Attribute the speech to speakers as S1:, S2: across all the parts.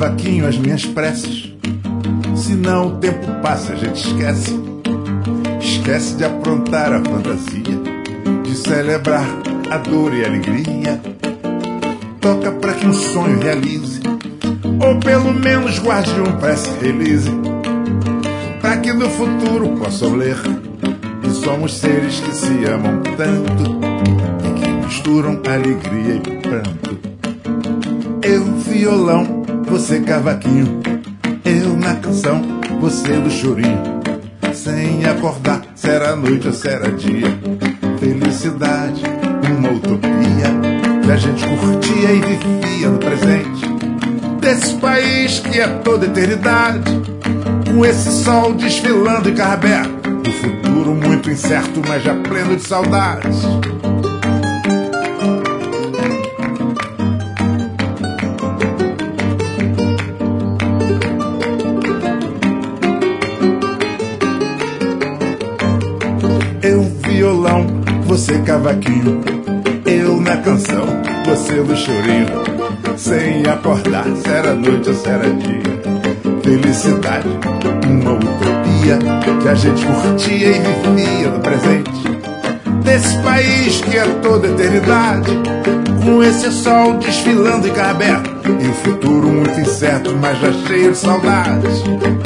S1: cavaquinho as minhas preces. Senão o tempo passa, a gente esquece. Esquece de aprontar a fantasia, de celebrar a dor e a alegria. Toca pra que um sonho realize, ou pelo menos guarde um press release, pra que no futuro possam ler que somos seres que se amam tanto e que misturam alegria e pranto. Eu violão, você cavaquinho, eu na canção, você do chorinho. Sem acordar, se era noite ou se era dia. Felicidade, uma utopia que a gente curtia e vivia no presente desse país que é toda eternidade, com esse sol desfilando em carro aberto. O futuro muito incerto, mas já pleno de saudades. Eu violão, você cavaquinho, eu na canção, você no chorinho. Sem acordar, se era noite ou se era dia. Felicidade, uma utopia que a gente curtia e vivia no presente desse país que é toda eternidade, com esse sol desfilando em carro aberto. E o futuro muito incerto, mas já cheio de saudades.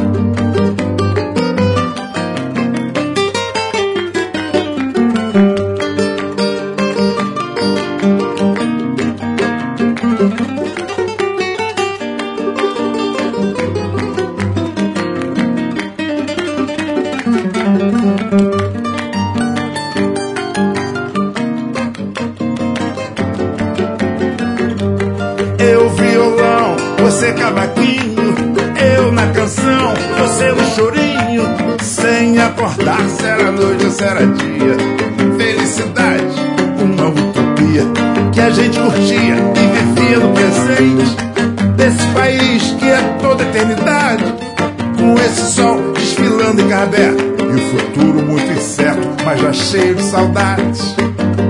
S1: Eu violão, você cavaquinho, eu na canção, você no chorinho. Sem acordar, se era noite ou se era dia. Felicidade, uma utopia que a gente curtia e vivia no presente desse país que é toda eternidade, com esse sol desfilando em carro aberto. E o futuro muito incerto, mas já cheio de saudades.